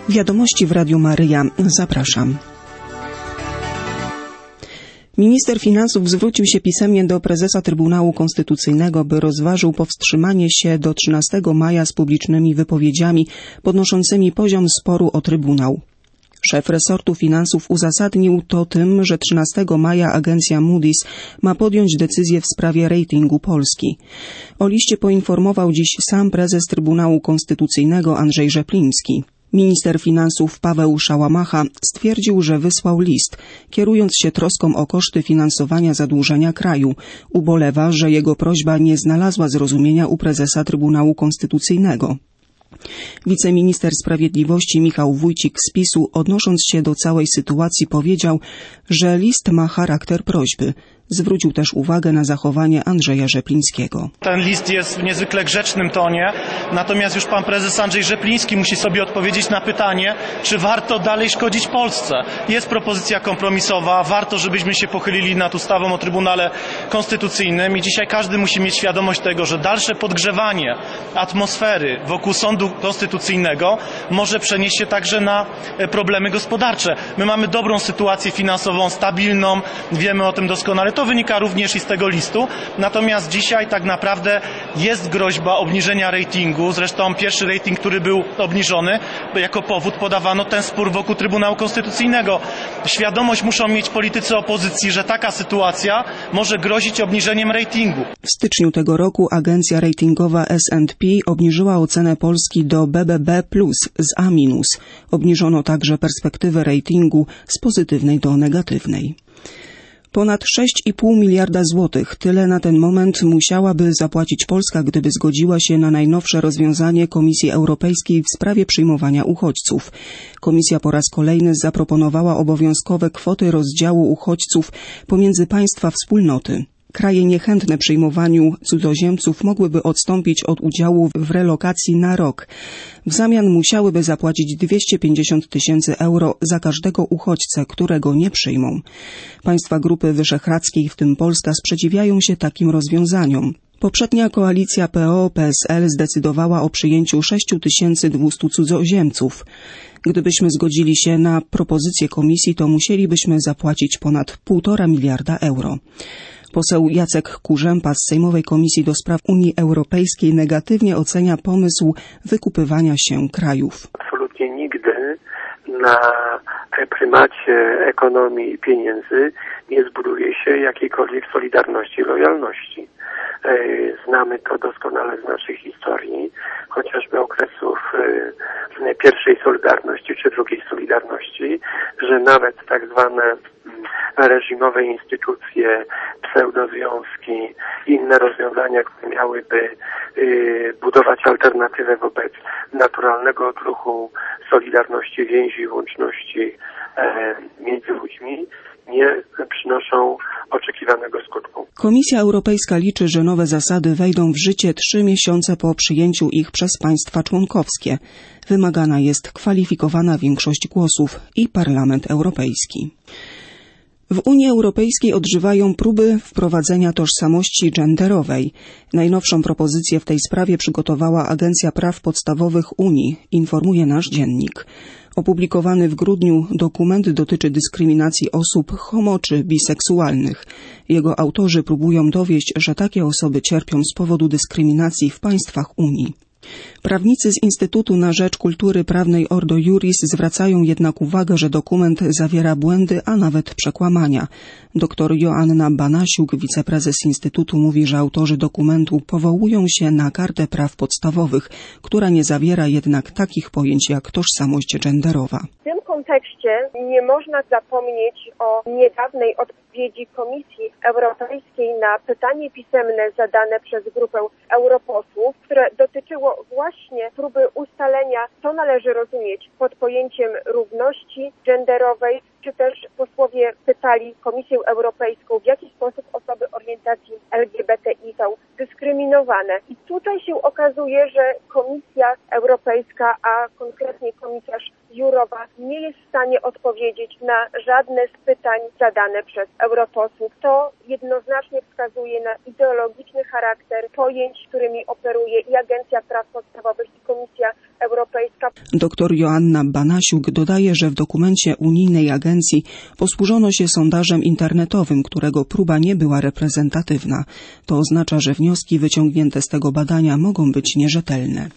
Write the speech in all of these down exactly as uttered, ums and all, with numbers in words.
Wiadomości w Radiu Maryja. Zapraszam. Minister finansów zwrócił się pisemnie do prezesa Trybunału Konstytucyjnego, by rozważył powstrzymanie się do trzynastego maja z publicznymi wypowiedziami podnoszącymi poziom sporu o Trybunał. Szef resortu finansów uzasadnił to tym, że trzynastego maja agencja Moody's ma podjąć decyzję w sprawie ratingu Polski. O liście poinformował dziś sam prezes Trybunału Konstytucyjnego Andrzej Rzepliński. Minister finansów Paweł Szałamacha stwierdził, że wysłał list, kierując się troską o koszty finansowania zadłużenia kraju. Ubolewa, że jego prośba nie znalazła zrozumienia u prezesa Trybunału Konstytucyjnego. Wiceminister Sprawiedliwości Michał Wójcik z PiS-u, odnosząc się do całej sytuacji, powiedział, że list ma charakter prośby. Zwrócił też uwagę na zachowanie Andrzeja Rzeplińskiego. Ten list jest w niezwykle grzecznym tonie, natomiast już pan prezes Andrzej Rzepliński musi sobie odpowiedzieć na pytanie, czy warto dalej szkodzić Polsce. Jest propozycja kompromisowa, warto, żebyśmy się pochylili nad ustawą o Trybunale Konstytucyjnym i dzisiaj każdy musi mieć świadomość tego, że dalsze podgrzewanie atmosfery wokół sądu konstytucyjnego może przenieść się także na problemy gospodarcze. My mamy dobrą sytuację finansową, stabilną, wiemy o tym doskonale. To wynika również i z tego listu, natomiast dzisiaj tak naprawdę jest groźba obniżenia ratingu, zresztą pierwszy rating, który był obniżony, jako powód podawano ten spór wokół Trybunału Konstytucyjnego. Świadomość muszą mieć politycy opozycji, że taka sytuacja może grozić obniżeniem ratingu. W styczniu tego roku agencja ratingowa S and P obniżyła ocenę Polski do B B B plus z A minus. Obniżono także perspektywę ratingu z pozytywnej do negatywnej. Ponad sześć i pół miliarda złotych. Tyle na ten moment musiałaby zapłacić Polska, gdyby zgodziła się na najnowsze rozwiązanie Komisji Europejskiej w sprawie przyjmowania uchodźców. Komisja po raz kolejny zaproponowała obowiązkowe kwoty rozdziału uchodźców pomiędzy państwa wspólnoty. Kraje niechętne przyjmowaniu cudzoziemców mogłyby odstąpić od udziału w relokacji na rok. W zamian musiałyby zapłacić dwieście pięćdziesiąt tysięcy euro za każdego uchodźcę, którego nie przyjmą. Państwa Grupy Wyszehradzkiej, w tym Polska, sprzeciwiają się takim rozwiązaniom. Poprzednia koalicja P O P S L zdecydowała o przyjęciu sześć tysięcy dwieście cudzoziemców. Gdybyśmy zgodzili się na propozycję komisji, to musielibyśmy zapłacić ponad półtora miliarda euro. Poseł Jacek Kurzępa z Sejmowej Komisji do Spraw Unii Europejskiej negatywnie ocenia pomysł wykupywania się krajów. Absolutnie nigdy na prymacie ekonomii i pieniędzy nie zbuduje się jakiejkolwiek solidarności i lojalności. Znamy to doskonale z naszej historii, chociażby okresów pierwszej Solidarności czy drugiej Solidarności, że nawet tak zwane reżimowe instytucje, pseudozwiązki, inne rozwiązania, które miałyby budować alternatywę wobec naturalnego odruchu solidarności, więzi i łączności między ludźmi, nie przynoszą oczekiwanego skutku. Komisja Europejska liczy, że nowe zasady wejdą w życie trzy miesiące po przyjęciu ich przez państwa członkowskie. Wymagana jest kwalifikowana większość głosów i Parlament Europejski. W Unii Europejskiej odżywają próby wprowadzenia tożsamości genderowej. Najnowszą propozycję w tej sprawie przygotowała Agencja Praw Podstawowych Unii, informuje nasz dziennik. Opublikowany w grudniu dokument dotyczy dyskryminacji osób homo- czy biseksualnych. Jego autorzy próbują dowieść, że takie osoby cierpią z powodu dyskryminacji w państwach Unii. Prawnicy z Instytutu na Rzecz Kultury Prawnej Ordo Iuris zwracają jednak uwagę, że dokument zawiera błędy, a nawet przekłamania. Doktor Joanna Banasiuk, wiceprezes Instytutu, mówi, że autorzy dokumentu powołują się na Kartę Praw Podstawowych, która nie zawiera jednak takich pojęć jak tożsamość genderowa. W tym kontekście nie można zapomnieć o niedawnej odpowiedzi Komisji Europejskiej na pytanie pisemne zadane przez grupę europosłów, które dotyczyło właśnie próby ustalenia, co należy rozumieć pod pojęciem równości genderowej, czy też posłowie pytali Komisję Europejską, w jaki sposób osoby orientacji L G B T I są dyskryminowane. I tutaj się okazuje, że Komisja Europejska, a konkretnie komisarz Jurowa nie jest w stanie odpowiedzieć na żadne z pytań zadane przez europosłów. To jednoznacznie wskazuje na ideologiczny charakter pojęć, którymi operuje i Agencja Praw Podstawowych, i Komisja Europejska. Doktor Joanna Banasiuk dodaje, że w dokumencie unijnej agencji posłużono się sondażem internetowym, którego próba nie była reprezentatywna. To oznacza, że wnioski wyciągnięte z tego badania mogą być nierzetelne.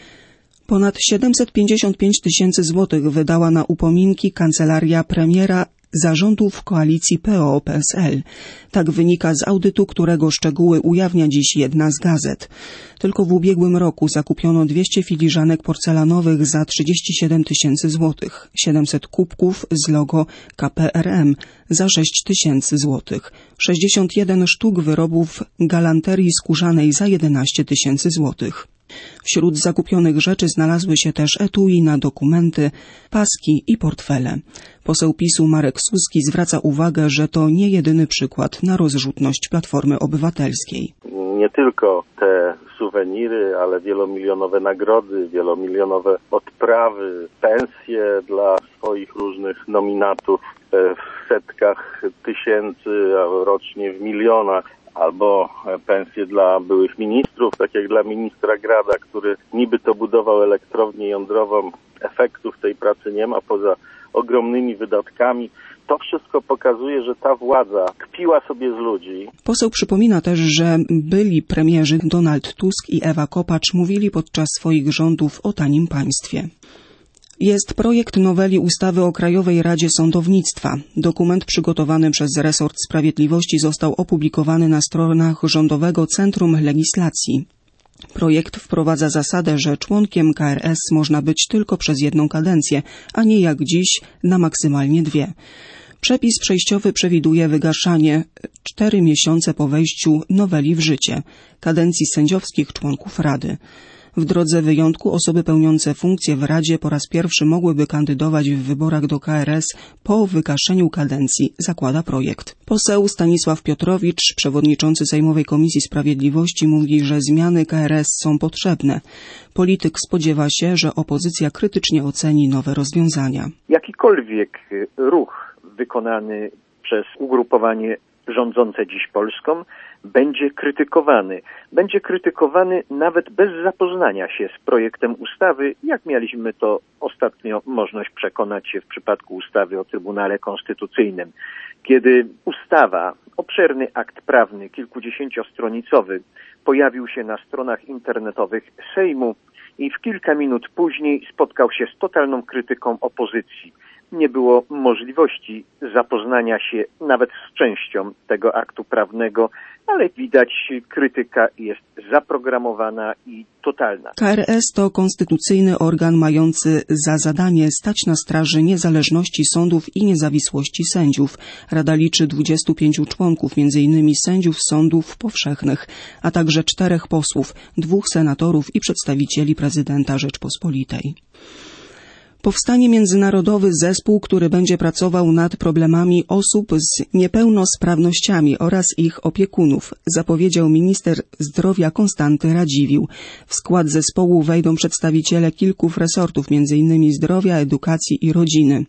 Ponad siedemset pięćdziesiąt pięć tysięcy złotych wydała na upominki kancelaria premiera zarządów koalicji P O P S L. Tak wynika z audytu, którego szczegóły ujawnia dziś jedna z gazet. Tylko w ubiegłym roku zakupiono dwieście filiżanek porcelanowych za trzydzieści siedem tysięcy złotych, siedemset kubków z logo K P R M za sześć tysięcy złotych, sześćdziesiąt jeden sztuk wyrobów galanterii skórzanej za jedenaście tysięcy złotych. Wśród zakupionych rzeczy znalazły się też etui na dokumenty, paski i portfele. Poseł PiS-u Marek Suski zwraca uwagę, że to nie jedyny przykład na rozrzutność Platformy Obywatelskiej. Nie tylko te suweniry, ale wielomilionowe nagrody, wielomilionowe odprawy, pensje dla swoich różnych nominatów w setkach tysięcy, a rocznie w milionach. Albo pensje dla byłych ministrów, tak jak dla ministra Grada, który niby to budował elektrownię jądrową. Efektów tej pracy nie ma poza ogromnymi wydatkami. To wszystko pokazuje, że ta władza kpiła sobie z ludzi. Poseł przypomina też, że byli premierzy Donald Tusk i Ewa Kopacz mówili podczas swoich rządów o tanim państwie. Jest projekt noweli ustawy o Krajowej Radzie Sądownictwa. Dokument przygotowany przez resort Sprawiedliwości został opublikowany na stronach Rządowego Centrum Legislacji. Projekt wprowadza zasadę, że członkiem K R S można być tylko przez jedną kadencję, a nie jak dziś na maksymalnie dwie. Przepis przejściowy przewiduje wygaszanie cztery miesiące po wejściu noweli w życie kadencji sędziowskich członków Rady. W drodze wyjątku osoby pełniące funkcje w Radzie po raz pierwszy mogłyby kandydować w wyborach do K R S po wygaszeniu kadencji, zakłada projekt. Poseł Stanisław Piotrowicz, przewodniczący Sejmowej Komisji Sprawiedliwości, mówi, że zmiany K R S są potrzebne. Polityk spodziewa się, że opozycja krytycznie oceni nowe rozwiązania. Jakikolwiek ruch wykonany przez ugrupowanie rządzące dziś Polską będzie krytykowany. Będzie krytykowany nawet bez zapoznania się z projektem ustawy, jak mieliśmy to ostatnio możliwość przekonać się w przypadku ustawy o Trybunale Konstytucyjnym. Kiedy ustawa, obszerny akt prawny, kilkudziesięciostronicowy, pojawił się na stronach internetowych Sejmu i w kilka minut później spotkał się z totalną krytyką opozycji. Nie było możliwości zapoznania się nawet z częścią tego aktu prawnego, ale widać, krytyka jest zaprogramowana i totalna. K R S to konstytucyjny organ mający za zadanie stać na straży niezależności sądów i niezawisłości sędziów. Rada liczy dwudziestu pięciu członków, między innymi sędziów sądów powszechnych, a także czterech posłów, dwóch senatorów i przedstawicieli prezydenta Rzeczpospolitej. Powstanie międzynarodowy zespół, który będzie pracował nad problemami osób z niepełnosprawnościami oraz ich opiekunów, zapowiedział minister zdrowia Konstanty Radziwiłł. W skład zespołu wejdą przedstawiciele kilku resortów, między innymi zdrowia, edukacji i rodziny.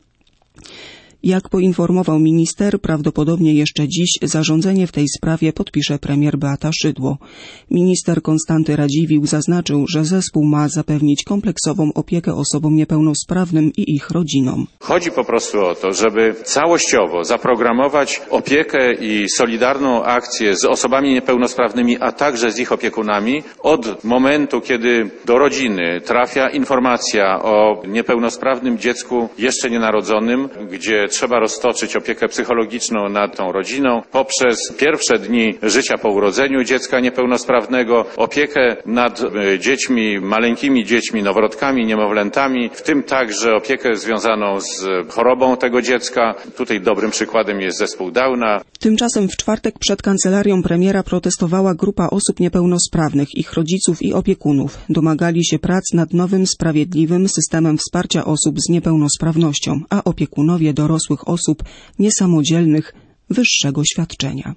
Jak poinformował minister, prawdopodobnie jeszcze dziś zarządzenie w tej sprawie podpisze premier Beata Szydło. Minister Konstanty Radziwiłł zaznaczył, że zespół ma zapewnić kompleksową opiekę osobom niepełnosprawnym i ich rodzinom. Chodzi po prostu o to, żeby całościowo zaprogramować opiekę i solidarną akcję z osobami niepełnosprawnymi, a także z ich opiekunami od momentu, kiedy do rodziny trafia informacja o niepełnosprawnym dziecku jeszcze nienarodzonym, gdzie trzeba roztoczyć opiekę psychologiczną nad tą rodziną, poprzez pierwsze dni życia po urodzeniu dziecka niepełnosprawnego, opiekę nad dziećmi, maleńkimi dziećmi, noworodkami, niemowlętami, w tym także opiekę związaną z chorobą tego dziecka. Tutaj dobrym przykładem jest zespół Downa. Tymczasem w czwartek przed kancelarią premiera protestowała grupa osób niepełnosprawnych, ich rodziców i opiekunów. Domagali się prac nad nowym, sprawiedliwym systemem wsparcia osób z niepełnosprawnością, a opiekunowie dorosłych osób niesamodzielnych wyższego świadczenia.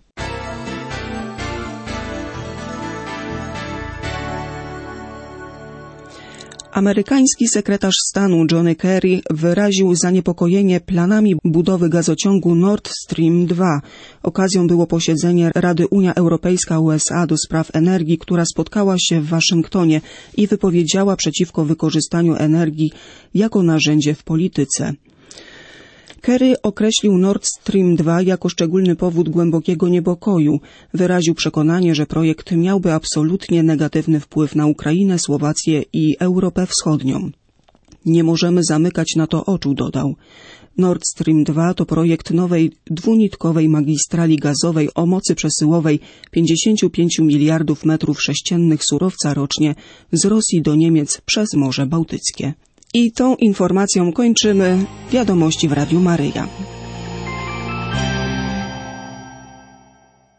Amerykański sekretarz stanu Johnny Kerry wyraził zaniepokojenie planami budowy gazociągu Nord Stream dwa. Okazją było posiedzenie Rady Unia Europejska U S A do spraw energii, która spotkała się w Waszyngtonie i wypowiedziała przeciwko wykorzystaniu energii jako narzędzie w polityce. Kerry określił Nord Stream dwa jako szczególny powód głębokiego niepokoju. Wyraził przekonanie, że projekt miałby absolutnie negatywny wpływ na Ukrainę, Słowację i Europę Wschodnią. Nie możemy zamykać na to oczu, dodał. Nord Stream dwa to projekt nowej dwunitkowej magistrali gazowej o mocy przesyłowej pięćdziesiąt pięć miliardów metrów sześciennych surowca rocznie z Rosji do Niemiec przez Morze Bałtyckie. I tą informacją kończymy Wiadomości w Radiu Maryja.